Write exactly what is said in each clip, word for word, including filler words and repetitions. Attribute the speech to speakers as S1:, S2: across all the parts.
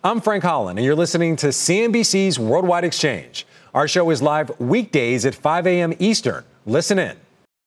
S1: I'm Frank Holland, and you're listening to C N B C's Worldwide Exchange. Our show is live weekdays at five a.m. Eastern. Listen in.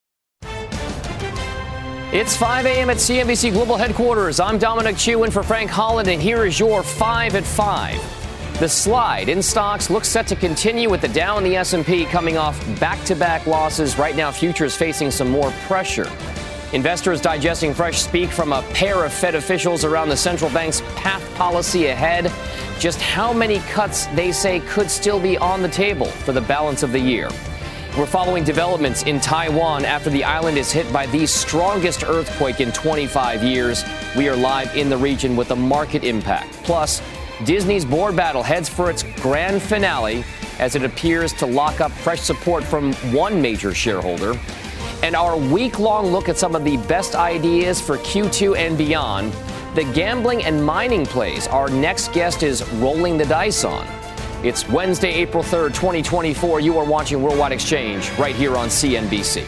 S2: It's five a.m. at C N B C Global Headquarters. I'm Dominic Chu in for Frank Holland, and here is your five at five. The slide in stocks looks set to continue with the Dow and the S and P coming off back-to-back losses. Right now, futures facing some more pressure. Investors digesting fresh speak from a pair of Fed officials around the central bank's path policy ahead. Just how many cuts they say could still be on the table for the balance of the year. We're following developments in Taiwan after the island is hit by the strongest earthquake in twenty-five years. We are live in the region with a market impact. Plus, Disney's board battle heads for its grand finale as it appears to lock up fresh support from one major shareholder. And our week-long look at some of the best ideas for Q two and beyond. The gambling and mining plays our next guest is rolling the dice on. It's Wednesday, April third, twenty twenty-four. You are watching Worldwide Exchange right here on C N B C.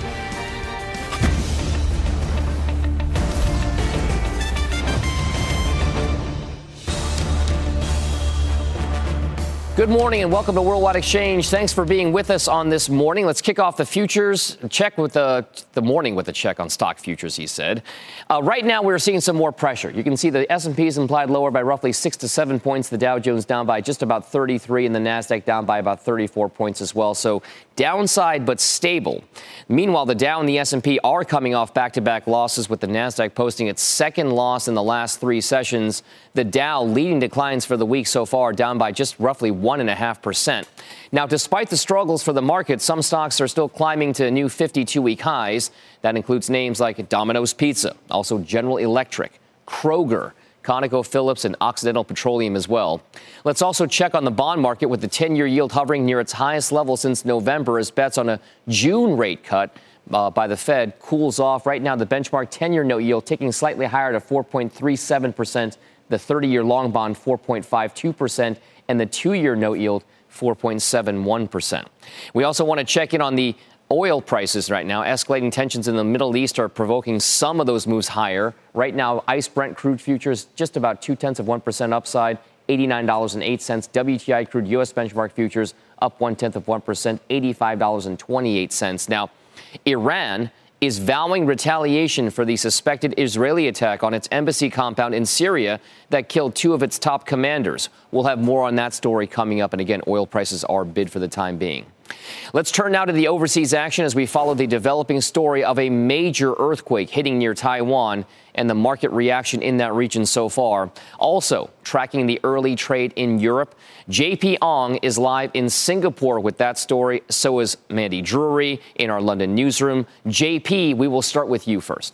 S2: Good morning and welcome to Worldwide Exchange. Thanks for being with us on this morning. Let's kick off the futures. Check with the, the morning with a check on stock futures, he said. Uh, right now, we're seeing some more pressure. You can see the S and P is implied lower by roughly six to seven points. The Dow Jones down by just about thirty-three and the NASDAQ down by about thirty-four points as well. So downside, but stable. Meanwhile, the Dow and the S and P are coming off back-to-back losses with the NASDAQ posting its second loss in the last three sessions. The Dow leading declines for the week so far, down by just roughly one and a half percent. Now, despite the struggles for the market, some stocks are still climbing to new fifty-two week highs. That includes names like Domino's Pizza, also General Electric, Kroger, ConocoPhillips, and Occidental Petroleum as well. Let's also check on the bond market with the ten-year yield hovering near its highest level since November as bets on a June rate cut uh, by the Fed cools off. Right now, the benchmark ten-year note yield ticking slightly higher to four point three seven percent, the thirty-year long bond four point five two percent, and the two-year note yield four point seven one percent. We also want to check in on the oil prices right now. Escalating tensions in the Middle East are provoking some of those moves higher. Right now, ICE Brent crude futures just about two-tenths of one percent upside, eighty-nine dollars and eight cents. W T I crude U S benchmark futures up one-tenth of one percent, eighty-five dollars and twenty-eight cents. Now, Iran is vowing retaliation for the suspected Israeli attack on its embassy compound in Syria that killed two of its top commanders. We'll have more on that story coming up. And again, oil prices are bid for the time being. Let's turn now to the overseas action as we follow the developing story of a major earthquake hitting near Taiwan and the market reaction in that region so far. Also, tracking the early trade in Europe, J P Ong is live in Singapore with that story. So is Mandy Drury in our London newsroom. J P, we will start with you first.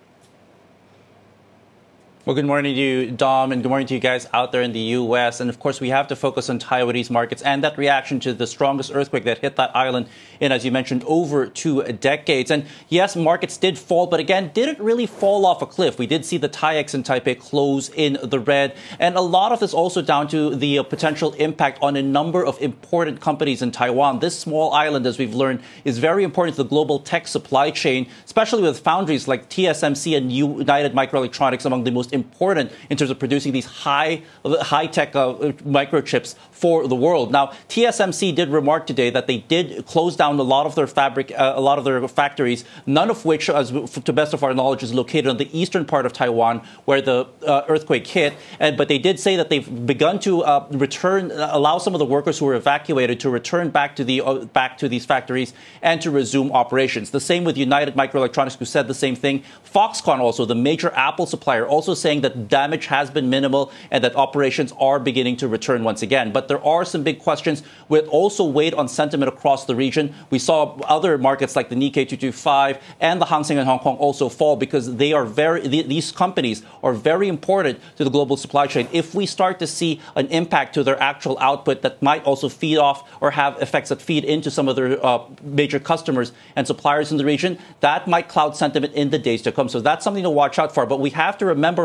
S3: Well, good morning to you, Dom, and good morning to you guys out there in the U S. And of course, we have to focus on Taiwanese markets and that reaction to the strongest earthquake that hit that island in, as you mentioned, over two decades. And yes, markets did fall, but again, didn't really fall off a cliff. We did see the TAIEX in Taipei close in the red. And a lot of this also down to the uh, potential impact on a number of important companies in Taiwan. This small island, as we've learned, is very important to the global tech supply chain, especially with foundries like T S M C and United Microelectronics among the most important in terms of producing these high, high-tech uh, microchips for the world. Now, T S M C did remark today that they did close down a lot of their fabric, uh, a lot of their factories, none of which, as to best of our knowledge, is located on the eastern part of Taiwan where the uh, earthquake hit. And but they did say that they've begun to uh, return, uh, allow some of the workers who were evacuated to return back to the uh, back to these factories and to resume operations. The same with United Microelectronics, who said the same thing. Foxconn, also the major Apple supplier, also saying that damage has been minimal and that operations are beginning to return once again. But there are some big questions which also weighed on sentiment across the region. We saw other markets like the Nikkei two twenty-five and the Hang Seng in Hong Kong also fall because they are very, these companies are very important to the global supply chain. If we start to see an impact to their actual output that might also feed off or have effects that feed into some of their uh, major customers and suppliers in the region, that might cloud sentiment in the days to come. So that's something to watch out for. But we have to remember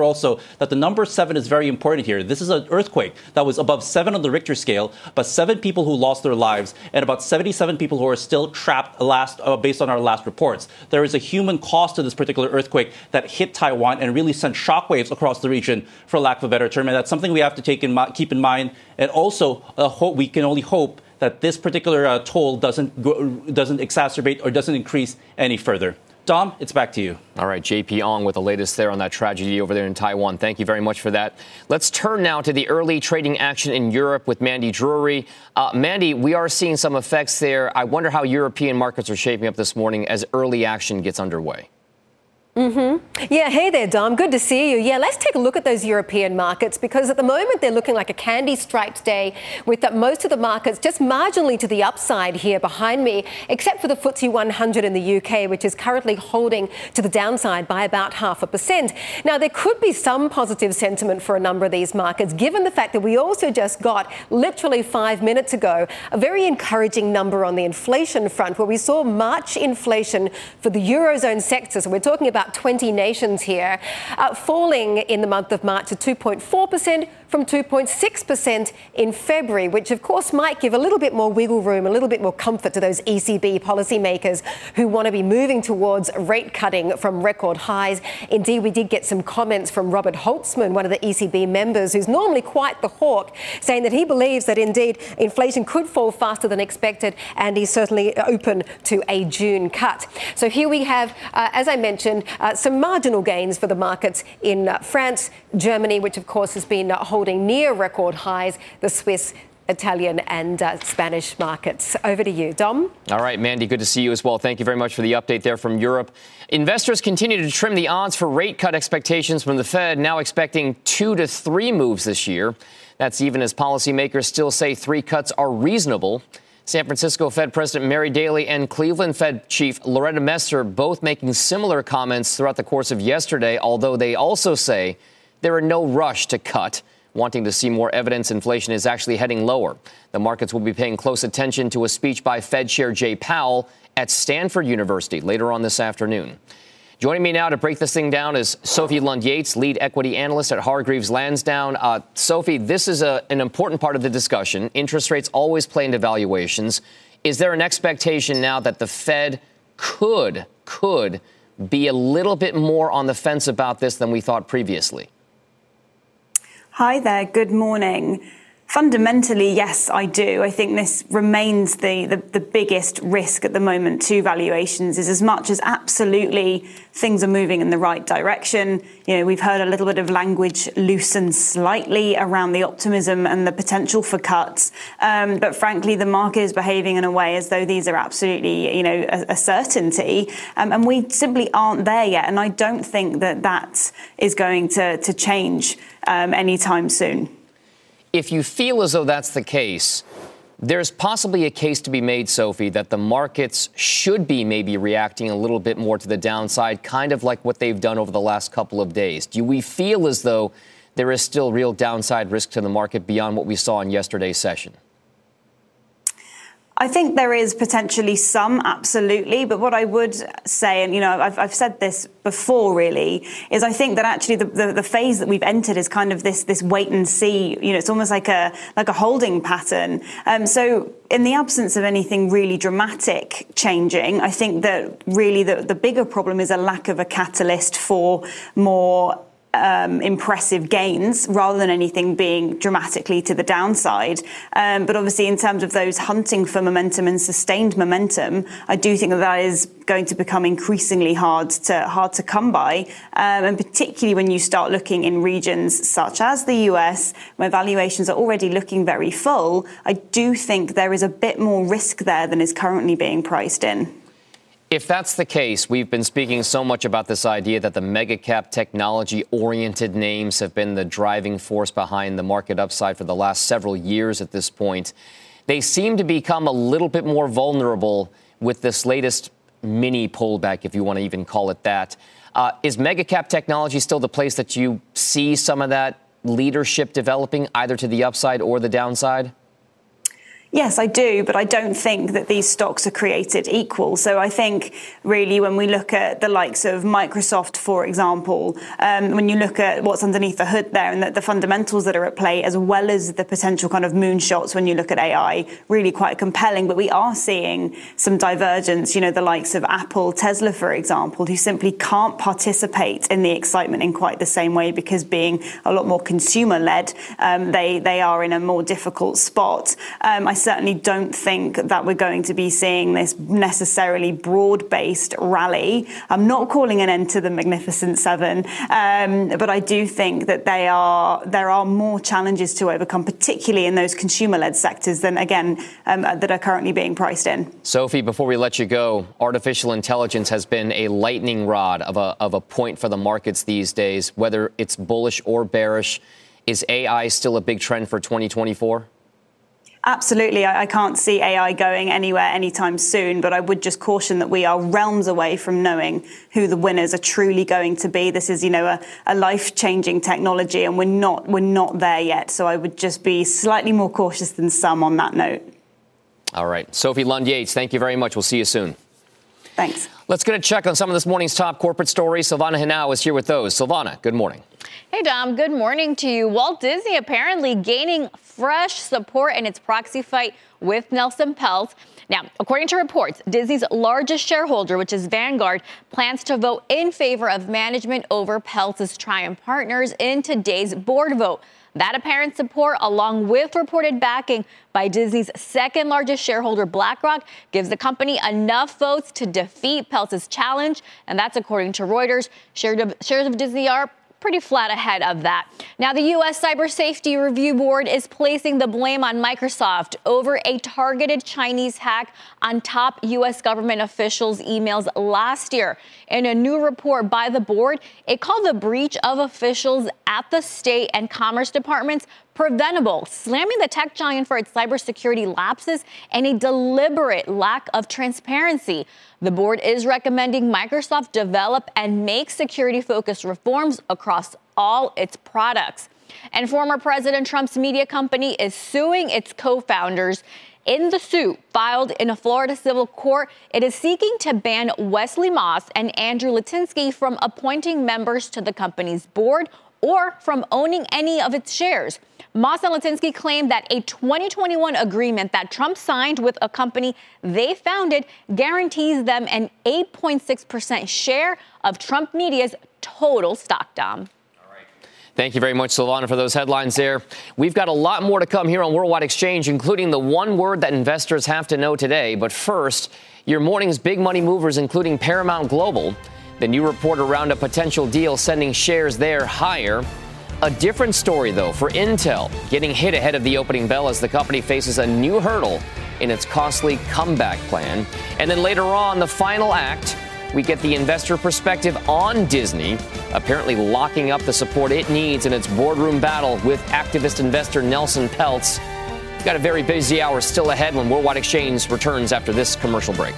S3: also that the number seven is very important here. This is an earthquake that was above seven on the Richter scale, but seven people who lost their lives and about seventy-seven people who are still trapped last, uh, based on our last reports. There is a human cost to this particular earthquake that hit Taiwan and really sent shockwaves across the region, for lack of a better term. And that's something we have to take in, keep in mind. And also, uh, hope, we can only hope that this particular uh, toll doesn't go, doesn't exacerbate or doesn't increase any further. Dom, it's back to you.
S2: All right, J P Ong with the latest there on that tragedy over there in Taiwan. Thank you very much for that. Let's turn now to the early trading action in Europe with Mandy Drury. Uh, Mandy, we are seeing some effects there. I wonder how European markets are shaping up this morning as early action gets underway.
S4: Mm-hmm. Yeah, hey there, Dom. Good to see you. Yeah, let's take a look at those European markets, because at the moment they're looking like a candy-striped day, with the, most of the markets just marginally to the upside here behind me, except for the F T S E one hundred in the U K, which is currently holding to the downside by about half a percent. Now, there could be some positive sentiment for a number of these markets, given the fact that we also just got, literally five minutes ago, a very encouraging number on the inflation front, where we saw March inflation for the Eurozone sector. So we're talking about twenty nations here, uh, falling in the month of March to two point four percent from two point six percent in February, which of course might give a little bit more wiggle room, a little bit more comfort to those E C B policymakers who want to be moving towards rate cutting from record highs. Indeed, we did get some comments from Robert Holtzman, one of the E C B members, who's normally quite the hawk, saying that he believes that indeed inflation could fall faster than expected, and he's certainly open to a June cut. So here we have, uh, as I mentioned, Uh, some marginal gains for the markets in uh, France, Germany, which of course has been uh, holding near record highs, the Swiss, Italian and uh, Spanish markets. Over to you, Dom.
S2: All right, Mandy, good to see you as well. Thank you very much for the update there from Europe. Investors continue to trim the odds for rate cut expectations from the Fed, now expecting two to three moves this year. That's even as policymakers still say three cuts are reasonable. San Francisco Fed President Mary Daly and Cleveland Fed Chief Loretta Mester both making similar comments throughout the course of yesterday, although they also say there are no rush to cut, wanting to see more evidence inflation is actually heading lower. The markets will be paying close attention to a speech by Fed Chair Jay Powell at Stanford University later on this afternoon. Joining me now to break this thing down is Sophie Lund-Yates, lead equity analyst at Hargreaves Lansdown. Uh, Sophie, this is a, an important part of the discussion. Interest rates always play into valuations. Is there an expectation now that the Fed could, could be a little bit more on the fence about this than we thought previously?
S5: Hi there. Good morning. Fundamentally, yes, I do. I think this remains the, the, the biggest risk at the moment to valuations, is as much as absolutely things are moving in the right direction. You know, we've heard a little bit of language loosen slightly around the optimism and the potential for cuts. Um, but frankly, the market is behaving in a way as though these are absolutely, you know, a, a certainty. Um, and we simply aren't there yet. And I don't think that that is going to, to change um, anytime soon.
S2: If you feel as though that's the case, there's possibly a case to be made, Sophie, that the markets should be maybe reacting a little bit more to the downside, kind of like what they've done over the last couple of days. Do we feel as though there is still real downside risk to the market beyond what we saw in yesterday's session?
S5: I think there is potentially some, absolutely. But what I would say, and, you know, I've, I've said this before, really, is I think that actually the, the, the phase that we've entered is kind of this this wait and see. You know, it's almost like a like a holding pattern. Um, so in the absence of anything really dramatic changing, I think that really the, the bigger problem is a lack of a catalyst for more Um, impressive gains rather than anything being dramatically to the downside. Um, but obviously, in terms of those hunting for momentum and sustained momentum, I do think that that is going to become increasingly hard to hard to come by. Um, and particularly when you start looking in regions such as the U S, where valuations are already looking very full, I do think there is a bit more risk there than is currently being priced in.
S2: If that's the case, we've been speaking so much about this idea that the mega cap technology-oriented names have been the driving force behind the market upside for the last several years at this point. They seem to become a little bit more vulnerable with this latest mini pullback, if you want to even call it that. Uh, is mega cap technology still the place that you see some of that leadership developing, either to the upside or the downside?
S5: Yes, I do, but I don't think that these stocks are created equal. So I think really when we look at the likes of Microsoft, for example, um, when you look at what's underneath the hood there and the, the fundamentals that are at play, as well as the potential kind of moonshots when you look at A I, really quite compelling. But we are seeing some divergence, you know, the likes of Apple, Tesla, for example, who simply can't participate in the excitement in quite the same way because being a lot more consumer-led, um, they, they are in a more difficult spot. Um, I certainly don't think that we're going to be seeing this necessarily broad-based rally. I'm not calling an end to the Magnificent Seven, um, but I do think that they are there are more challenges to overcome, particularly in those consumer-led sectors than, again, um, that are currently being priced in.
S2: Sophie, before we let you go, artificial intelligence has been a lightning rod of a, of a point for the markets these days, whether it's bullish or bearish. Is A I still a big trend for twenty twenty-four?
S5: Absolutely. I can't see A I going anywhere anytime soon, but I would just caution that we are realms away from knowing who the winners are truly going to be. This is, you know, a, a life-changing technology, and we're not we're not there yet. So I would just be slightly more cautious than some on that note.
S2: All right. Sophie Lund-Yates, thank you very much. We'll see you soon.
S5: Thanks.
S2: Let's get a check on some of this morning's top corporate stories. Silvana Henao is here with those. Silvana, good morning.
S6: Hey, Dom. Good morning to you. Walt Disney apparently gaining fresh support in its proxy fight with Nelson Peltz. Now, according to reports, Disney's largest shareholder, which is Vanguard, plans to vote in favor of management over Peltz's Triumph Partners in today's board vote. That apparent support, along with reported backing by Disney's second largest shareholder, BlackRock, gives the company enough votes to defeat Peltz's challenge. And that's according to Reuters. Shares of, shares of Disney are pretty flat ahead of that. Now, the U S Cyber Safety Review Board is placing the blame on Microsoft over a targeted Chinese hack on top U S government officials' emails last year. In a new report by the board, it called the breach of officials at the State and Commerce departments preventable, slamming the tech giant for its cybersecurity lapses and a deliberate lack of transparency. The board is recommending Microsoft develop and make security-focused reforms across all its products. And former President Trump's media company is suing its co-founders. In the suit filed in a Florida civil court, it is seeking to ban Wesley Moss and Andrew Litinsky from appointing members to the company's board or from owning any of its shares. Moss and Litinsky claim that a twenty twenty-one agreement that Trump signed with a company they founded guarantees them an eight point six percent share of Trump Media's total stock, Dom.
S2: Thank you very much, Silvana, for those headlines there. We've got a lot more to come here on Worldwide Exchange, including the one word that investors have to know today. But first, your morning's big money movers, including Paramount Global. The new report around a potential deal sending shares there higher. A different story, though, for Intel, getting hit ahead of the opening bell as the company faces a new hurdle in its costly comeback plan. And then later on, the final act, we get the investor perspective on Disney, apparently locking up the support it needs in its boardroom battle with activist investor Nelson Peltz. We've got a very busy hour still ahead when Worldwide Exchange returns after this commercial break.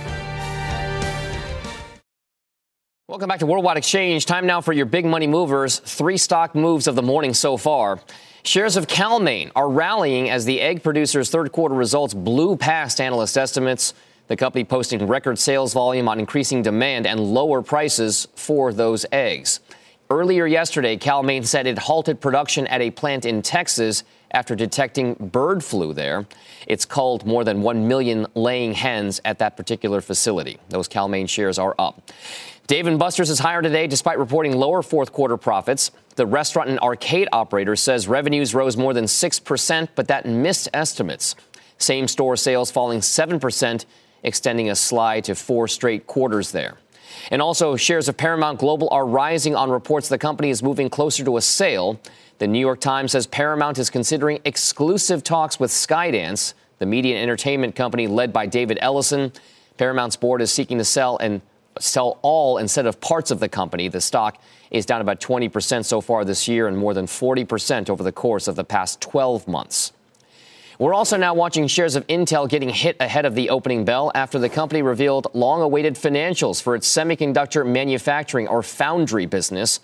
S2: Welcome back to Worldwide Exchange. Time now for your big money movers. Three stock moves of the morning so far. Shares of Cal-Maine are rallying as the egg producer's third quarter results blew past analyst estimates. The company posting record sales volume on increasing demand and lower prices for those eggs. Earlier yesterday, Cal-Maine said it halted production at a plant in Texas after detecting bird flu there. It's culled more than one million laying hens at that particular facility. Those Cal-Maine shares are up. Dave and Buster's is higher today despite reporting lower fourth quarter profits. The restaurant and arcade operator says revenues rose more than six percent, but that missed estimates. Same store sales falling seven percent, extending a slide to four straight quarters there. And also, shares of Paramount Global are rising on reports the company is moving closer to a sale. The New York Times says Paramount is considering exclusive talks with Skydance, the media and entertainment company led by David Ellison. Paramount's board is seeking to sell and sell all instead of parts of the company. The stock is down about twenty percent so far this year and more than forty percent over the course of the past twelve months. We're also now watching shares of Intel getting hit ahead of the opening bell after the company revealed long-awaited financials for its semiconductor manufacturing or foundry business.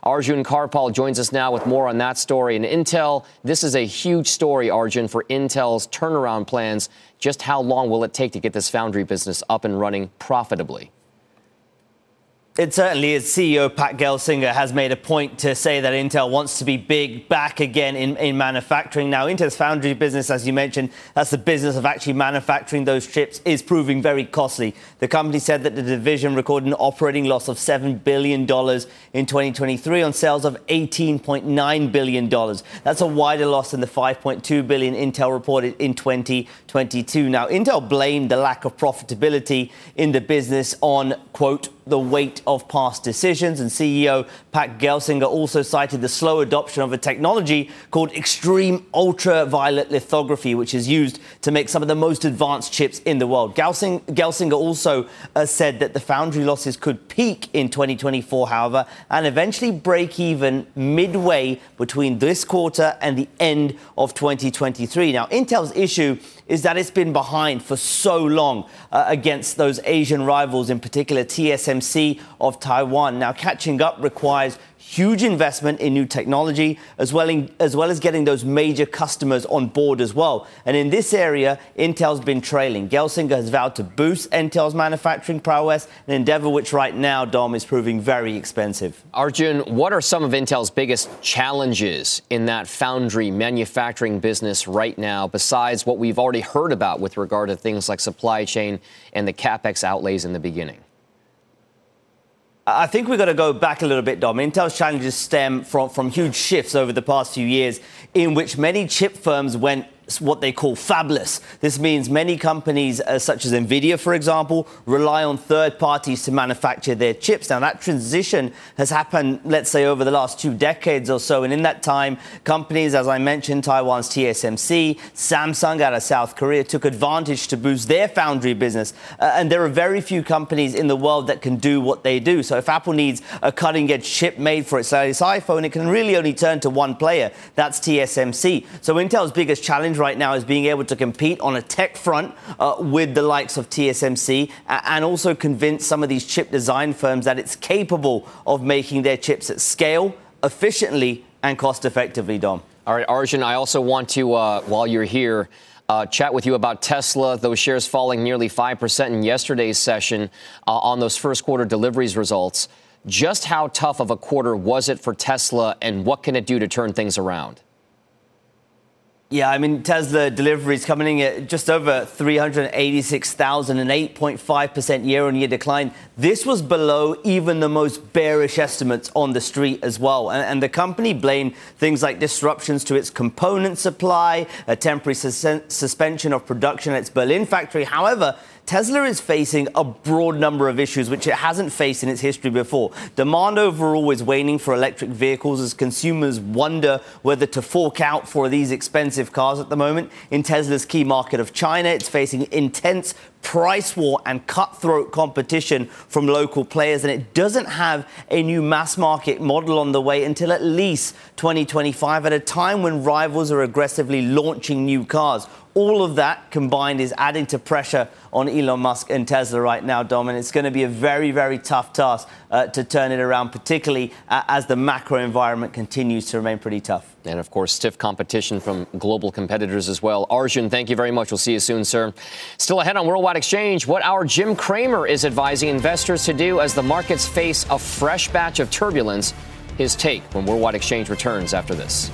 S2: Arjun Kharpal joins us now with more on that story. And Intel, this is a huge story, Arjun, for Intel's turnaround plans. Just how long will it take to get this foundry business up and running profitably?
S7: It certainly is. C E O Pat Gelsinger has made a point to say that Intel wants to be big back again in, in manufacturing. Now, Intel's foundry business, as you mentioned, that's the business of actually manufacturing those chips, is proving very costly. The company said that the division recorded an operating loss of seven billion dollars in twenty twenty-three on sales of eighteen point nine billion dollars. That's a wider loss than the five point two billion dollars Intel reported in twenty twenty-two. Now, Intel blamed the lack of profitability in the business on, quote, the weight of past decisions. And C E O Pat Gelsinger also cited the slow adoption of a technology called extreme ultraviolet lithography, which is used to make some of the most advanced chips in the world. Gelsing, Gelsinger also uh, said that the foundry losses could peak in twenty twenty-four, however, and eventually break even midway between this quarter and the end of twenty twenty-three. Now, Intel's issue is that it's been behind for so long uh, against those Asian rivals, in particular T S M C of Taiwan. Now, catching up requires huge investment in new technology, as well, in, as well as getting those major customers on board as well. And in this area, Intel's been trailing. Gelsinger has vowed to boost Intel's manufacturing prowess, an endeavor which right now, Dom, is proving very expensive.
S2: Arjun, what are some of Intel's biggest challenges in that foundry manufacturing business right now, besides what we've already heard about with regard to things like supply chain and the CapEx outlays in the beginning?
S7: I think we've got to go back a little bit, Dom. Intel's challenges stem from, from huge shifts over the past few years in which many chip firms went what they call fabless. This means many companies, uh, such as NVIDIA, for example, rely on third parties to manufacture their chips. Now, that transition has happened, let's say, over the last two decades or so. And in that time, companies, as I mentioned, Taiwan's T S M C, Samsung out of South Korea, took advantage to boost their foundry business. Uh, and there are very few companies in the world that can do what they do. So if Apple needs a cutting-edge chip made for its latest iPhone, it can really only turn to one player. That's T S M C. So Intel's biggest challenge right now is being able to compete on a tech front uh, with the likes of T S M C uh, and also convince some of these chip design firms that it's capable of making their chips at scale, efficiently and cost effectively, Dom.
S2: All right, Arjun, I also want to, uh, while you're here, uh, chat with you about Tesla, those shares falling nearly five percent in yesterday's session uh, on those first quarter deliveries results. Just how tough of a quarter was it for Tesla, and what can it do to turn things around?
S7: Yeah, I mean, Tesla deliveries coming in at just over three hundred eighty-six thousand, an eight point five percent year-on-year decline. This was below even the most bearish estimates on the street as well. And, and the company blamed things like disruptions to its component supply, a temporary sus- suspension of production at its Berlin factory. However, Tesla is facing a broad number of issues which it hasn't faced in its history before. Demand overall is waning for electric vehicles as consumers wonder whether to fork out for these expensive cars at the moment. In Tesla's key market of China, it's facing intense price war and cutthroat competition from local players, and it doesn't have a new mass market model on the way until at least twenty twenty-five, at a time when rivals are aggressively launching new cars. All of that combined is adding to pressure on Elon Musk and Tesla right now, Dom, and it's going to be a very, very tough task uh, to turn it around, particularly uh, as the macro environment continues to remain pretty tough.
S2: And, of course, stiff competition from global competitors as well. Arjun, thank you very much. We'll see you soon, sir. Still ahead on Worldwide Exchange, what our Jim Cramer is advising investors to do as the markets face a fresh batch of turbulence. His take when Worldwide Exchange returns after this.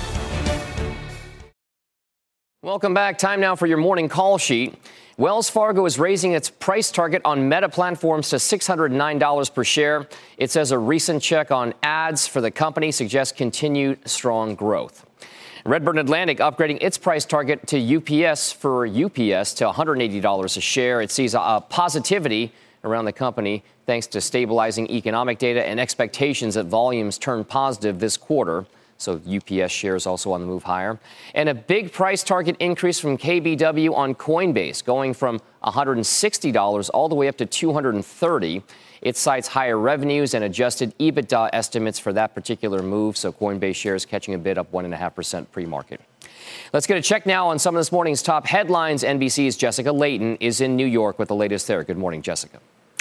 S2: Welcome back. Time now for your morning call sheet. Wells Fargo is raising its price target on Meta platforms to six hundred nine dollars per share. It says a recent check on ads for the company suggests continued strong growth. Redburn Atlantic upgrading its price target to U P S for U P S to one hundred eighty dollars a share. It sees a, a positivity around the company thanks to stabilizing economic data and expectations that volumes turn positive this quarter. So U P S shares also on the move higher. And a big price target increase from K B W on Coinbase, going from one hundred sixty dollars all the way up to two hundred thirty dollars. It cites higher revenues and adjusted EBITDA estimates for that particular move. So Coinbase shares catching a bid up one point five percent pre-market. Let's get a check now on some of this morning's top headlines. N B C's Jessica Layton is in New York with the latest there. Good morning, Jessica.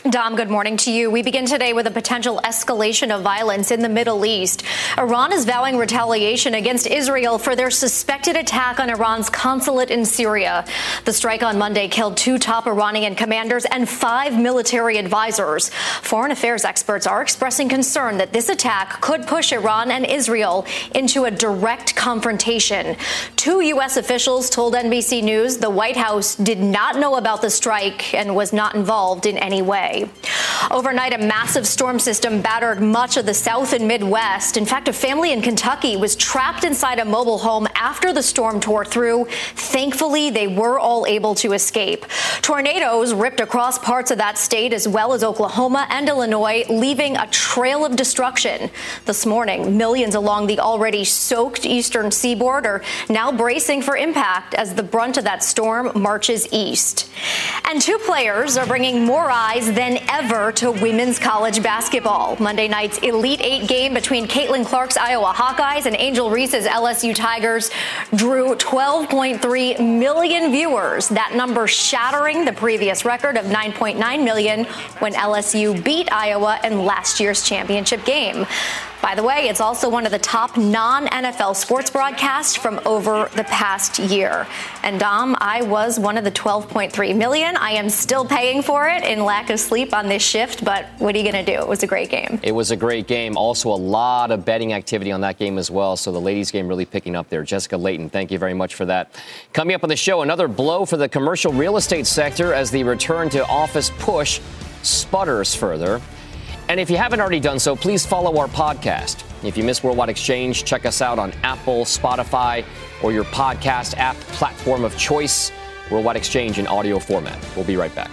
S8: Dom, good morning to you. We begin today with a potential escalation of violence in the Middle East. Iran is vowing retaliation against Israel for their suspected attack on Iran's consulate in Syria. The strike on Monday killed two top Iranian commanders and five military advisors. Foreign affairs experts are expressing concern that this attack could push Iran and Israel into a direct confrontation. Two U S officials told N B C News the White House did not know about the strike and was not involved in any way. Overnight, a massive storm system battered much of the South and Midwest. In fact, a family in Kentucky was trapped inside a mobile home after the storm tore through. Thankfully, they were all able to escape. Tornadoes ripped across parts of that state as well as Oklahoma and Illinois, leaving a trail of destruction. This morning, millions along the already soaked eastern seaboard are now bracing for impact as the brunt of that storm marches east. And two players are bringing more eyes than than ever to women's college basketball. Monday night's Elite Eight game between Caitlin Clark's Iowa Hawkeyes and Angel Reese's L S U Tigers drew twelve point three million viewers. That number shattering the previous record of nine point nine million when L S U beat Iowa in last year's championship game. By the way, it's also one of the top non-N F L sports broadcasts from over the past year. And Dom, I was one of the twelve point three million. I am still paying for it in lack of sleep on this shift, but what are you going to do? It was a great game.
S2: It was a great game. Also, a lot of betting activity on that game as well. So the ladies' game really picking up there. Jessica Layton, thank you very much for that. Coming up on the show, another blow for the commercial real estate sector as the return to office push sputters further. And if you haven't already done so, please follow our podcast. If you miss Worldwide Exchange, check us out on Apple, Spotify, or your podcast app platform of choice. Worldwide Exchange in audio format. We'll be right back.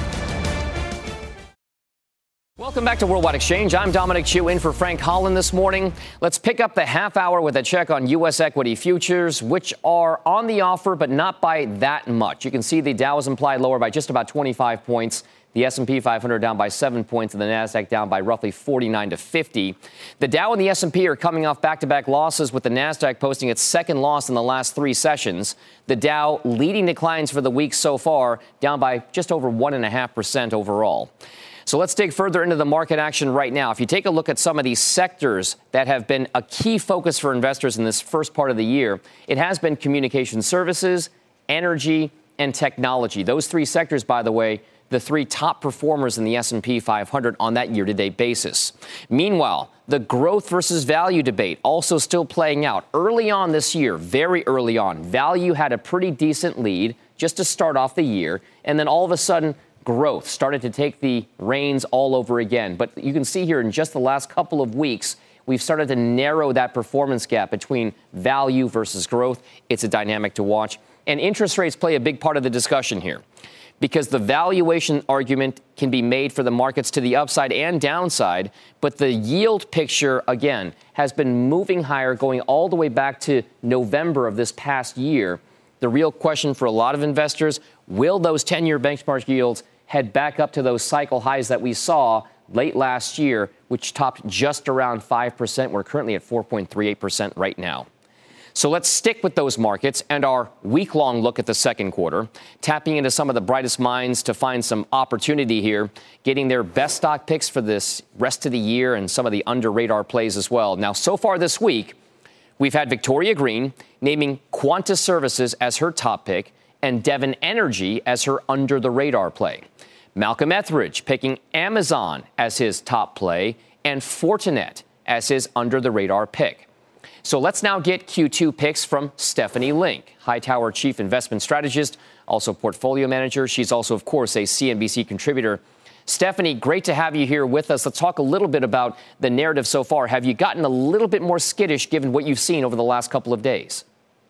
S2: Welcome back to Worldwide Exchange. I'm Dominic Chu in for Frank Holland this morning. Let's pick up the half hour with a check on U S equity futures, which are on the offer, but not by that much. You can see the Dow is implied lower by just about twenty-five points. The S and P five hundred down by seven points and the Nasdaq down by roughly forty-nine to fifty. The Dow and the S and P are coming off back-to-back losses, with the Nasdaq posting its second loss in the last three sessions. The Dow leading declines for the week so far, down by just over one point five percent overall. So let's dig further into the market action right now. If you take a look at some of these sectors that have been a key focus for investors in this first part of the year, it has been communication services, energy, and technology. Those three sectors, by the way, the three top performers in the S and P five hundred on that year-to-date basis. Meanwhile, the growth versus value debate also still playing out. Early on this year, very early on, value had a pretty decent lead just to start off the year, and then all of a sudden, growth started to take the reins all over again. But you can see here in just the last couple of weeks, we've started to narrow that performance gap between value versus growth. It's a dynamic to watch. And interest rates play a big part of the discussion here, because the valuation argument can be made for the markets to the upside and downside. But the yield picture, again, has been moving higher, going all the way back to November of this past year. The real question for a lot of investors, will those ten-year benchmark yields head back up to those cycle highs that we saw late last year, which topped just around five percent? We're currently at four point three eight percent right now. So let's stick with those markets and our week-long look at the second quarter, tapping into some of the brightest minds to find some opportunity here, getting their best stock picks for this rest of the year and some of the under-radar plays as well. Now, so far this week, we've had Victoria Green naming Quanta Services as her top pick and Devon Energy as her under-the-radar play. Malcolm Etheridge picking Amazon as his top play and Fortinet as his under-the-radar pick. So let's now get Q two picks from Stephanie Link, Hightower Chief Investment Strategist, also portfolio manager. She's also, of course, a C N B C contributor. Stephanie, great to have you here with us. Let's talk a little bit about the narrative so far. Have you gotten a little bit more skittish given what you've seen over the last couple of days?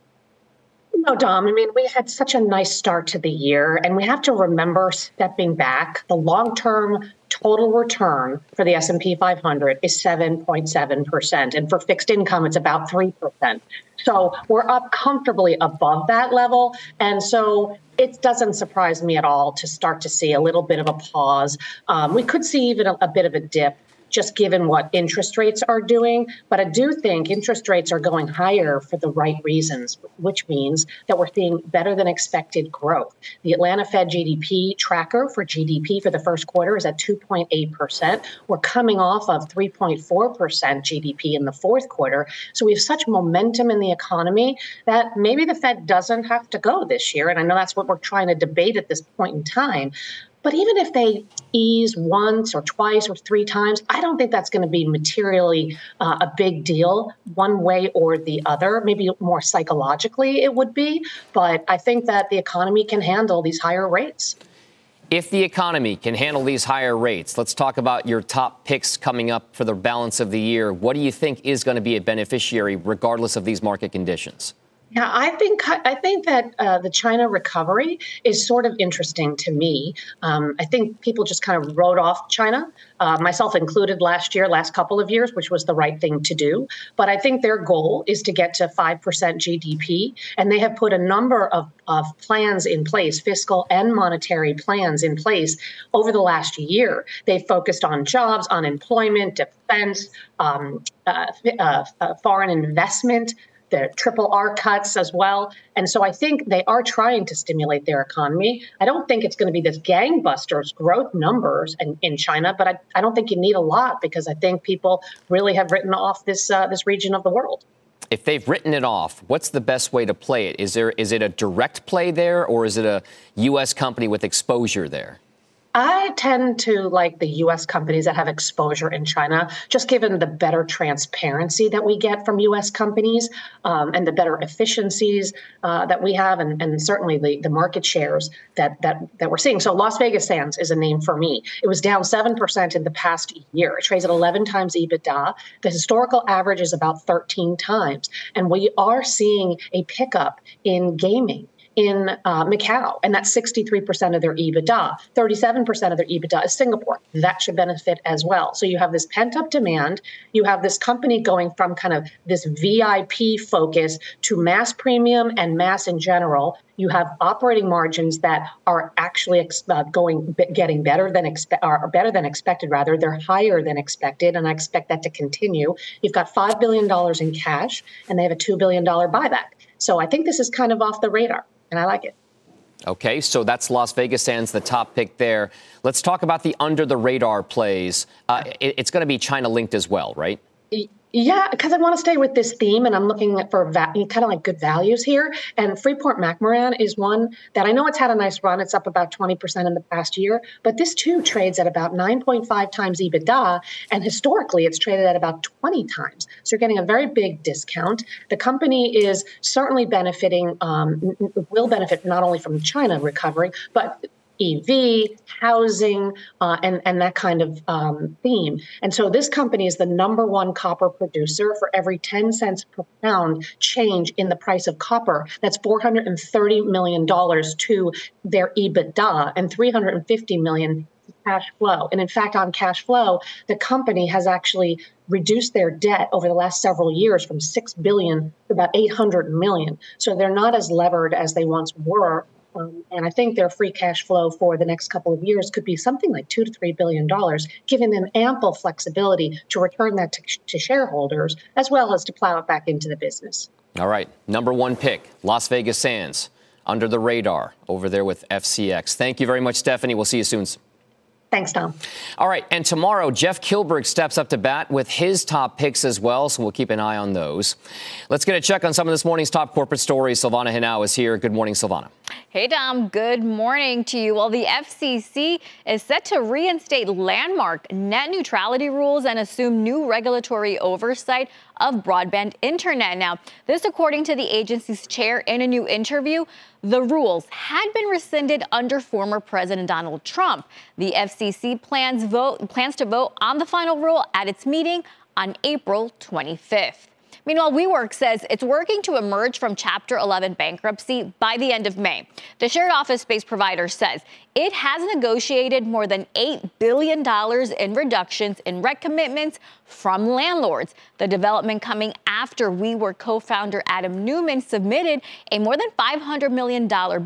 S9: No, Dom. I mean, we had such a nice start to the year, and we have to remember, stepping back, the long-term total return for the S and P five hundred is seven point seven percent, and for fixed income, it's about three percent. So we're up comfortably above that level, and so it doesn't surprise me at all to start to see a little bit of a pause. Um, we could see even a, a bit of a dip just given what interest rates are doing. But I do think interest rates are going higher for the right reasons, which means that we're seeing better than expected growth. The Atlanta Fed G D P tracker for G D P for the first quarter is at two point eight percent. We're coming off of three point four percent G D P in the fourth quarter. So we have such momentum in the economy that maybe the Fed doesn't have to go this year. And I know that's what we're trying to debate at this point in time. But even if they ease once or twice or three times, I don't think that's going to be materially uh, a big deal one way or the other. Maybe more psychologically it would be. But I think that the economy can handle these higher rates.
S2: If the economy can handle these higher rates, let's talk about your top picks coming up for the balance of the year. What do you think is going to be a beneficiary regardless of these market conditions?
S9: Yeah, I think I think that uh, the China recovery is sort of interesting to me. Um, I think people just kind of wrote off China, uh, myself included last year, last couple of years, which was the right thing to do. But I think their goal is to get to five percent G D P, and they have put a number of, of plans in place, fiscal and monetary plans in place over the last year. They focused on jobs, on employment, defense, um, uh, uh, uh, foreign investment, the triple R cuts as well. And so I think they are trying to stimulate their economy. I don't think it's going to be this gangbusters growth numbers in, in China, but I, I don't think you need a lot because I think people really have written off this uh, this region of the world.
S2: If they've written it off, what's the best way to play it? Is there is it a direct play there, or is it a U S company with exposure there?
S9: I tend to like the U S companies that have exposure in China, just given the better transparency that we get from U S companies um, and the better efficiencies uh, that we have, and, and certainly the, the market shares that, that that we're seeing. So Las Vegas Sands is a name for me. It was down seven percent in the past year. It trades at eleven times EBITDA. The historical average is about thirteen times. And we are seeing a pickup in gaming in uh, Macau, and that's sixty-three percent of their EBITDA. thirty-seven percent of their EBITDA is Singapore. That should benefit as well. So you have this pent-up demand. You have this company going from kind of this V I P focus to mass premium and mass in general. You have operating margins that are actually ex- uh, going, getting better than expe- are better than expected. Rather, they're higher than expected, and I expect that to continue. You've got five billion dollars in cash, and they have a two billion dollars buyback. So I think this is kind of off the radar, and I like it.
S2: Okay, so that's Las Vegas Sands, the top pick there. Let's talk about the under-the-radar plays. Uh, it, it's going to be China-linked as well, right?
S9: Yeah, because I want to stay with this theme, and I'm looking for va- kind of like good values here. And Freeport-McMoRan is one that I know it's had a nice run. It's up about twenty percent in the past year, but this too trades at about nine point five times EBITDA, and historically it's traded at about twenty times. So you're getting a very big discount. The company is certainly benefiting, um, will benefit not only from China recovering, but E V, housing, uh, and, and that kind of um, theme. And so this company is the number one copper producer. For every ten cents per pound change in the price of copper, that's four hundred thirty million dollars to their EBITDA and three hundred fifty million dollars cash flow. And in fact, on cash flow, the company has actually reduced their debt over the last several years from six billion dollars to about eight hundred million dollars. So they're not as levered as they once were. Um, and I think their free cash flow for the next couple of years could be something like two to three billion dollars, giving them ample flexibility to return that to, to shareholders, as well as to plow it back into the business.
S2: All right. Number one pick, Las Vegas Sands, under the radar over there with F C X. Thank you very much, Stephanie. We'll see you soon.
S9: Thanks, Tom.
S2: All right. And tomorrow, Jeff Kilberg steps up to bat with his top picks as well. So we'll keep an eye on those. Let's get a check on some of this morning's top corporate stories. Silvana Henao is here. Good morning, Silvana.
S6: Hey, Dom. Good morning to you. Well, the F C C is set to reinstate landmark net neutrality rules and assume new regulatory oversight of broadband internet. Now, this according to the agency's chair in a new interview. The rules had been rescinded under former President Donald Trump. The F C C plans vote plans to vote on the final rule at its meeting on April twenty-fifth. Meanwhile, WeWork says it's working to emerge from Chapter eleven bankruptcy by the end of May. The shared office space provider says it has negotiated more than eight billion dollars in reductions in rent commitments from landlords. The development coming after WeWork co-founder Adam Neumann submitted a more than five hundred million dollars bid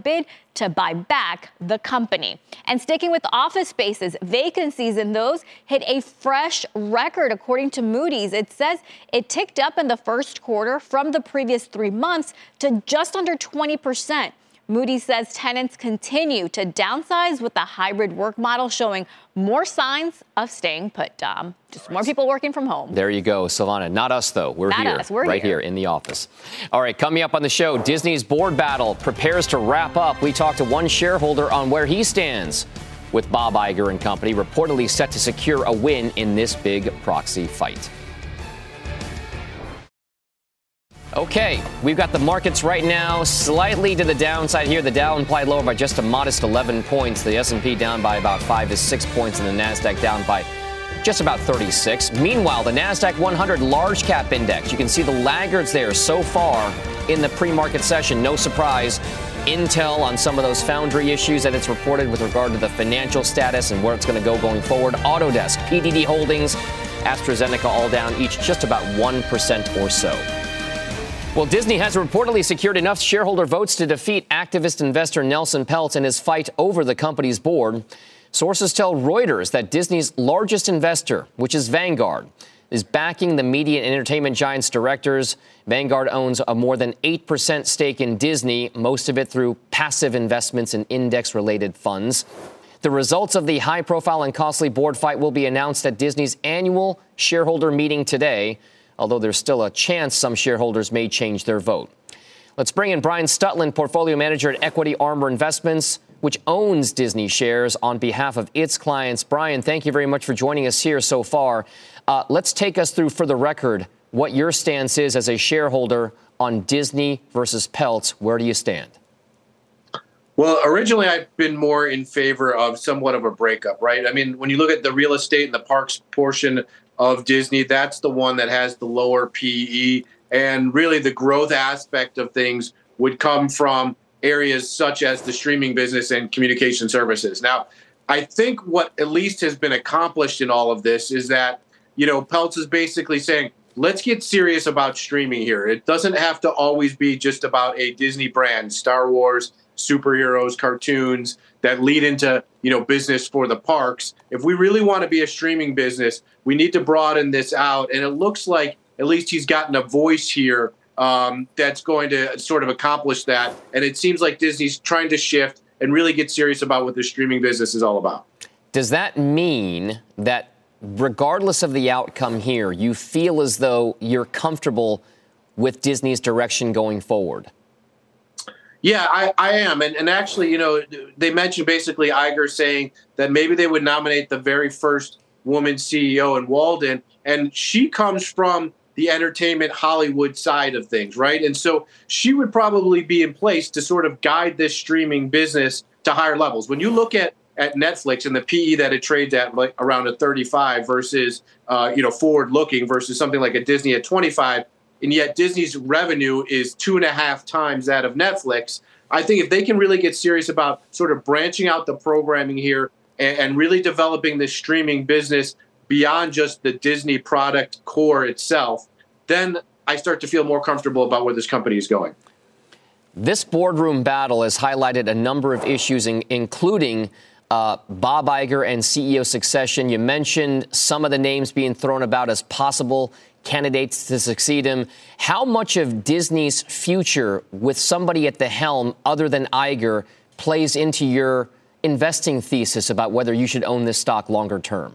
S6: to buy back the company. And sticking with office spaces, vacancies in those hit a fresh record. According to Moody's, it says it ticked up in the first quarter from the previous three months to just under twenty percent. Moody's says tenants continue to downsize with the hybrid work model showing more signs of staying put, Dom. Just more people working from home.
S2: There you go, Silvana. Not us, though. We're
S6: Not
S2: here,
S6: us. We're
S2: right
S6: here.
S2: here in the office. All right, coming up on the show, Disney's board battle prepares to wrap up. We talk to one shareholder on where he stands with Bob Iger and company, reportedly set to secure a win in this big proxy fight. Okay, we've got the markets right now slightly to the downside here. The Dow implied lower by just a modest eleven points. The S and P down by about five to six points, and the Nasdaq down by just about thirty-six. Meanwhile, the Nasdaq one hundred large cap index, you can see the laggards there so far in the pre-market session. No surprise. Intel on some of those foundry issues that it's reported with regard to the financial status and where it's going to go going forward. Autodesk, P D D Holdings, AstraZeneca all down, each just about one percent or so. Well, Disney has reportedly secured enough shareholder votes to defeat activist investor Nelson Peltz in his fight over the company's board. Sources tell Reuters that Disney's largest investor, which is Vanguard, is backing the media and entertainment giant's directors. Vanguard owns a more than eight percent stake in Disney, most of it through passive investments in index-related funds. The results of the high-profile and costly board fight will be announced at Disney's annual shareholder meeting today, although there's still a chance some shareholders may change their vote. Let's bring in Brian Stutland, portfolio manager at Equity Armor Investments, which owns Disney shares on behalf of its clients. Brian, thank you very much for joining us here so far. Uh, let's take us through, for the record, what your stance is as a shareholder on Disney versus Peltz. Where do you stand?
S10: Well, originally, I've been more in favor of somewhat of a breakup, right? I mean, when you look at the real estate and the parks portion of Disney, that's the one that has the lower P E. And really the growth aspect of things would come from areas such as the streaming business and communication services. Now, I think what at least has been accomplished in all of this is that, you know, Peltz is basically saying, let's get serious about streaming here. It doesn't have to always be just about a Disney brand, Star Wars, superheroes, cartoons that lead into, you know, business for the parks. If we really want to be a streaming business, we need to broaden this out. And it looks like at least he's gotten a voice here um, that's going to sort of accomplish that. And it seems like Disney's trying to shift and really get serious about what the streaming business is all about.
S2: Does that mean that regardless of the outcome here, you feel as though you're comfortable with Disney's direction going forward?
S10: Yeah, I, I am. And, and actually, you know, they mentioned basically Iger saying that maybe they would nominate the very first woman C E O in Walden. And she comes from the entertainment Hollywood side of things, right? And so she would probably be in place to sort of guide this streaming business to higher levels. When you look at at Netflix and the P E that it trades at, like around a thirty-five versus, uh, you know, forward looking versus something like a Disney at twenty-five, and yet Disney's revenue is two and a half times that of Netflix. I think if they can really get serious about sort of branching out the programming here and, and really developing this streaming business beyond just the Disney product core itself, then I start to feel more comfortable about where this company is going.
S2: This boardroom battle has highlighted a number of issues, in, including uh, Bob Iger and C E O succession. You mentioned some of the names being thrown about as possible candidates to succeed him. How much of Disney's future with somebody at the helm other than Iger plays into your investing thesis about whether you should own this stock longer term?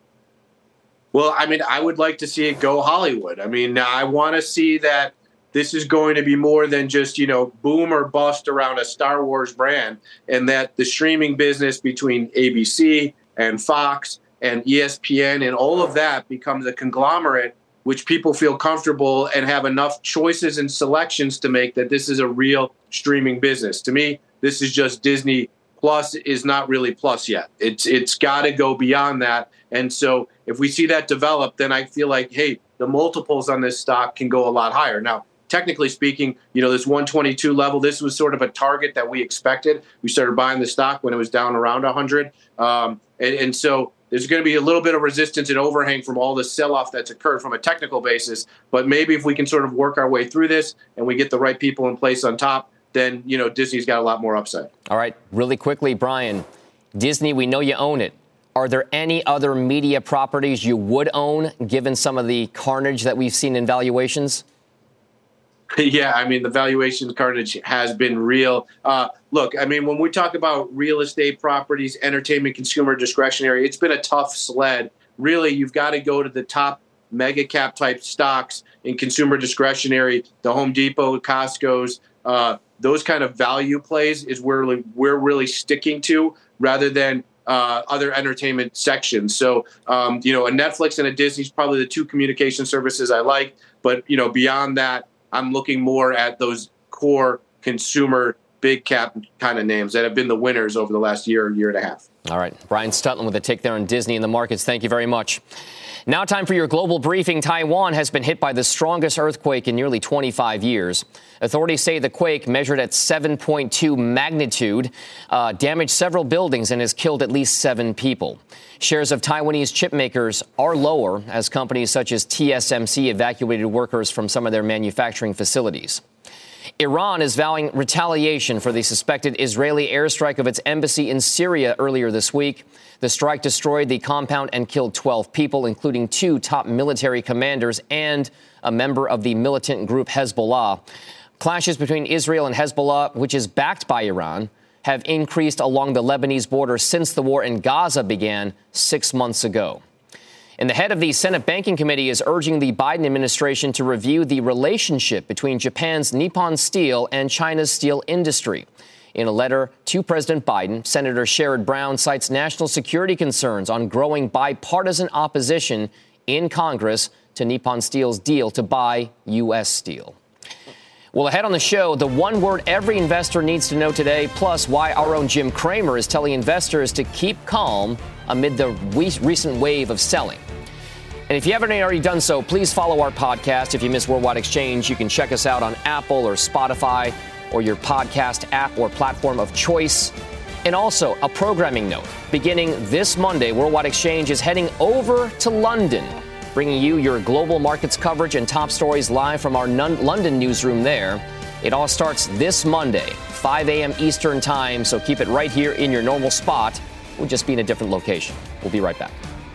S10: Well, I mean, I would like to see it go Hollywood. I mean, I want to see that this is going to be more than just, you know, boom or bust around a Star Wars brand, and that the streaming business between A B C and Fox and E S P N and all of that becomes a conglomerate which people feel comfortable and have enough choices and selections to make that this is a real streaming business. To me, this is just Disney Plus is not really Plus yet. It's it's got to go beyond that. And so if we see that develop, then I feel like, hey, the multiples on this stock can go a lot higher. Now, technically speaking, you know, this one twenty-two level, this was sort of a target that we expected. We started buying the stock when it was down around one hundred. Um, and, and so there's going to be a little bit of resistance and overhang from all the sell-off that's occurred from a technical basis. But maybe if we can sort of work our way through this and we get the right people in place on top, then, you know, Disney's got a lot more upside.
S2: All right. Really quickly, Brian, Disney, we know you own it. Are there any other media properties you would own, given some of the carnage that we've seen in valuations?
S10: Yeah, I mean, the valuation carnage has been real. Uh, look, I mean, when we talk about real estate properties, entertainment, consumer discretionary, it's been a tough sled. Really, you've got to go to the top mega cap type stocks in consumer discretionary, the Home Depot, Costco's, uh, those kind of value plays is where we're really sticking to, rather than uh, other entertainment sections. So, um, you know, a Netflix and a Disney is probably the two communication services I like. But, you know, beyond that, I'm looking more at those core consumer big cap kind of names that have been the winners over the last year, year and a half.
S2: All right. Brian Stutland with a take there on Disney and the markets. Thank you very much. Now time for your global briefing. Taiwan has been hit by the strongest earthquake in nearly twenty-five years. Authorities say the quake, measured at seven point two magnitude, uh, damaged several buildings and has killed at least seven people. Shares of Taiwanese chip makers are lower as companies such as T S M C evacuated workers from some of their manufacturing facilities. Iran is vowing retaliation for the suspected Israeli airstrike of its embassy in Syria earlier this week. The strike destroyed the compound and killed twelve people, including two top military commanders and a member of the militant group Hezbollah. Clashes between Israel and Hezbollah, which is backed by Iran, have increased along the Lebanese border since the war in Gaza began six months ago. And the head of the Senate Banking Committee is urging the Biden administration to review the relationship between Japan's Nippon Steel and China's steel industry. In a letter to President Biden, Senator Sherrod Brown cites national security concerns on growing bipartisan opposition in Congress to Nippon Steel's deal to buy U S steel. Well, ahead on the show, the one word every investor needs to know today, plus why our own Jim Cramer is telling investors to keep calm amid the recent wave of selling. And if you haven't already done so, please follow our podcast. If you miss Worldwide Exchange, you can check us out on Apple or Spotify or your podcast app or platform of choice. And also, a programming note. Beginning this Monday, Worldwide Exchange is heading over to London, bringing you your global markets coverage and top stories live from our London newsroom there. It all starts this Monday, five a.m. Eastern time, so keep it right here in your normal spot. We'll just be in a different location. We'll be right back.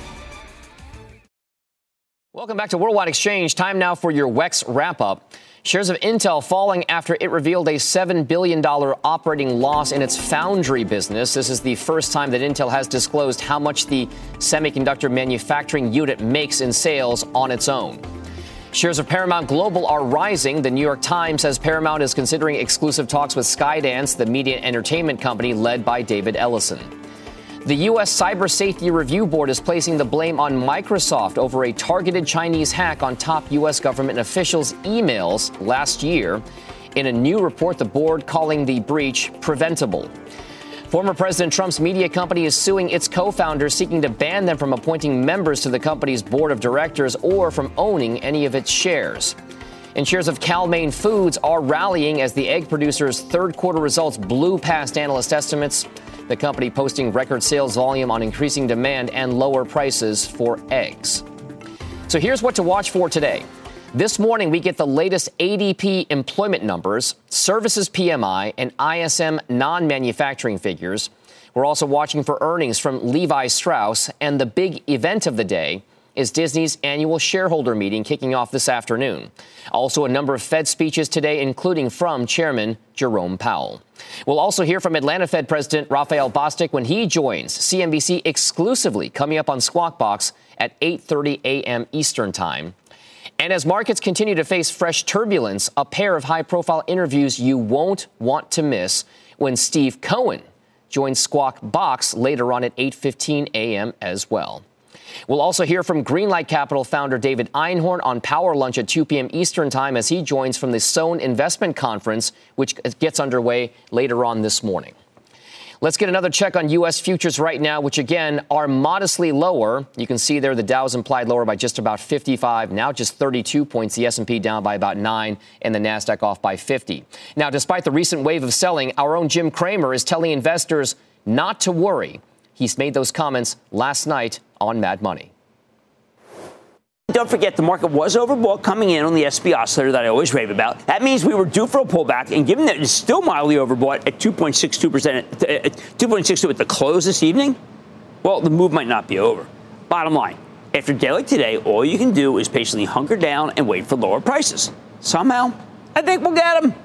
S2: Welcome back to Worldwide Exchange. Time now for your W E X wrap-up. Shares of Intel falling after it revealed a seven billion dollars operating loss in its foundry business. This is the first time that Intel has disclosed how much the semiconductor manufacturing unit makes in sales on its own. Shares of Paramount Global are rising. The New York Times says Paramount is considering exclusive talks with Skydance, the media and entertainment company led by David Ellison. The U S Cyber Safety Review Board is placing the blame on Microsoft over a targeted Chinese hack on top U S government officials' emails last year. In a new report, the board calling the breach preventable. Former President Trump's media company is suing its co-founders, seeking to ban them from appointing members to the company's board of directors or from owning any of its shares. And shares of Cal-Maine Foods are rallying as the egg producer's third quarter results blew past analyst estimates. The company posting record sales volume on increasing demand and lower prices for eggs. So here's what to watch for today. This morning, we get the latest A D P employment numbers, services P M I, and I S M non-manufacturing figures. We're also watching for earnings from Levi Strauss, and the big event of the day is Disney's annual shareholder meeting kicking off this afternoon. Also, a number of Fed speeches today, including from Chairman Jerome Powell. We'll also hear from Atlanta Fed President Raphael Bostic when he joins C N B C exclusively coming up on Squawk Box at eight thirty a.m. Eastern Time. And as markets continue to face fresh turbulence, a pair of high-profile interviews you won't want to miss when Steve Cohen joins Squawk Box later on at eight fifteen a.m. as well. We'll also hear from Greenlight Capital founder David Einhorn on Power Lunch at two p.m. Eastern Time as he joins from the Sohn Investment Conference, which gets underway later on this morning. Let's get another check on U S futures right now, which, again, are modestly lower. You can see there the Dow's implied lower by just about fifty-five, now just thirty-two points. The S and P down by about nine, and the Nasdaq off by fifty. Now, despite the recent wave of selling, our own Jim Cramer is telling investors not to worry. He's made those comments last night on Mad Money.
S11: don't forget the market was overbought coming in on the S P oscillator that I always rave about. That means we were due for a pullback, and given that it's still mildly overbought at two point six two percent, two point six two at the close this evening, well, the move might not be over. Bottom line, after a day like today, all you can do is patiently hunker down and wait for lower prices. Somehow, I think we'll get them.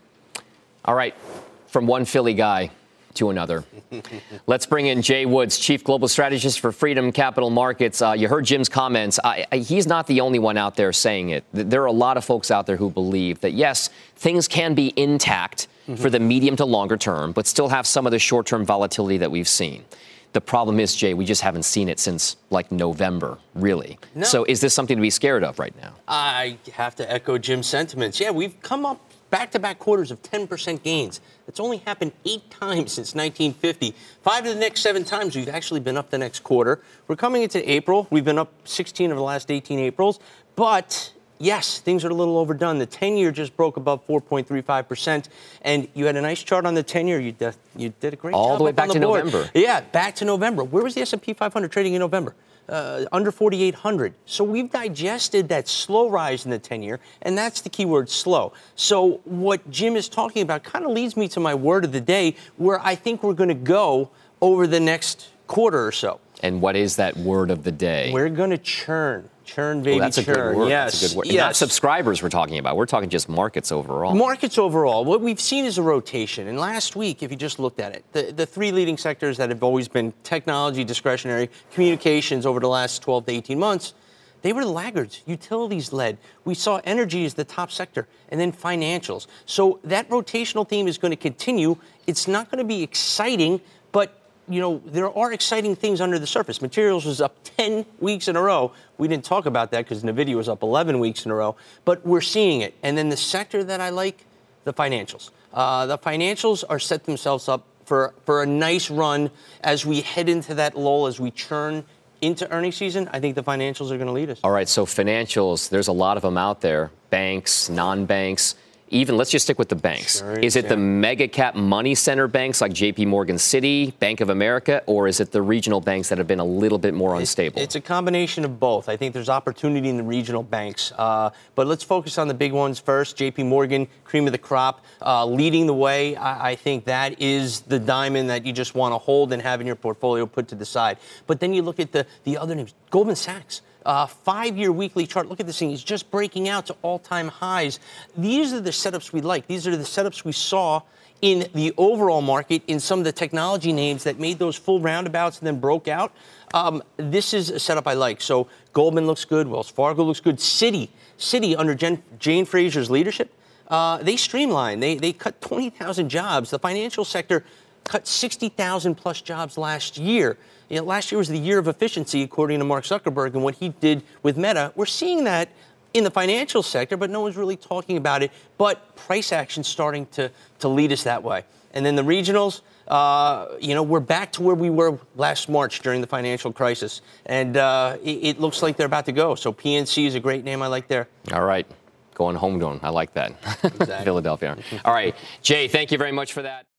S2: All right, from one Philly guy to another. Let's bring in Jay Woods, Chief Global Strategist for Freedom Capital Markets. Uh, you heard Jim's comments. I, I, he's not the only one out there saying it. There are a lot of folks out there who believe that, yes, things can be intact mm-hmm. for the medium to longer term, but still have some of the short-term volatility that we've seen. The problem is, Jay, we just haven't seen it since, like, November, really.
S12: No.
S2: So is this something to be scared of right now?
S12: I have to echo Jim's sentiments. Yeah, we've come up back-to-back quarters of ten percent gains. It's only happened eight times since nineteen fifty. Five of the next seven times we've actually been up the next quarter. We're coming into April. We've been up sixteen of the last eighteen Aprils. But, yes, things are a little overdone. The ten-year just broke above four point three five percent. And you had a nice chart on the ten-year. You, de- you did a great
S2: All
S12: job.
S2: All the way
S12: up
S2: back
S12: on the
S2: to
S12: board.
S2: November.
S12: Yeah, back to November. Where was the S and P five hundred trading in November? Uh, under forty-eight hundred. So we've digested that slow rise in the ten-year, and that's the key word, slow. So what Jim is talking about kind of leads me to my word of the day, where I think we're going to go over the next quarter or so.
S2: And what is that word of the day?
S12: We're going to churn. Churn, baby,
S2: oh, that's
S12: churn.
S2: A good word.
S12: Yes.
S2: That's a good word.
S12: Yes.
S2: Not subscribers we're talking about. We're talking just markets overall.
S12: Markets overall. What we've seen is a rotation. And last week, if you just looked at it, the, the three leading sectors that have always been technology, discretionary, communications over the last twelve to eighteen months, they were the laggards. Utilities led. We saw energy as the top sector, and then financials. So that rotational theme is going to continue. It's not going to be exciting, but you know, there are exciting things under the surface. Materials was up ten weeks in a row. We didn't talk about that because NVIDIA was up eleven weeks in a row, but we're seeing it. And then the sector that I like, the financials. Uh, the financials are set themselves up for, for a nice run as we head into that lull, as we churn into earnings season. I think the financials are going to lead us.
S2: All right, so financials, there's a lot of them out there. Banks, non-banks. Even, let's just stick with the banks.
S12: Sure,
S2: is it
S12: yeah.
S2: the mega cap money center banks like J P Morgan Citi, Bank of America, or is it the regional banks that have been a little bit more unstable?
S12: It's, it's a combination of both. I think there's opportunity in the regional banks. Uh, but let's focus on the big ones first. J P Morgan, cream of the crop, uh, leading the way. I, I think that is the diamond that you just want to hold and have in your portfolio put to the side. But then you look at the, the other names. Goldman Sachs. Uh, five-year weekly chart. Look at this thing. It's just breaking out to all-time highs. These are the setups we like. These are the setups we saw in the overall market in some of the technology names that made those full roundabouts and then broke out. Um, this is a setup I like. So Goldman looks good. Wells Fargo looks good. Citi, Citi under Jen, Jane Fraser's leadership, uh, they streamlined. They, they cut twenty thousand jobs. The financial sector cut sixty thousand plus jobs last year. You know, last year was the year of efficiency, according to Mark Zuckerberg, and what he did with Meta. We're seeing that in the financial sector, but no one's really talking about it. But price action starting to, to lead us that way. And then the regionals, uh, you know, we're back to where we were last March during the financial crisis. And uh, it, it looks like they're about to go. So P N C is a great name I like there.
S2: All right. Going homegrown. I like that. Exactly. Philadelphia. All right. Jay, thank you very much for that.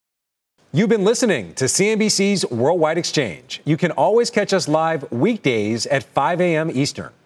S1: You've been listening to C N B C's Worldwide Exchange. You can always catch us live weekdays at five a.m. Eastern.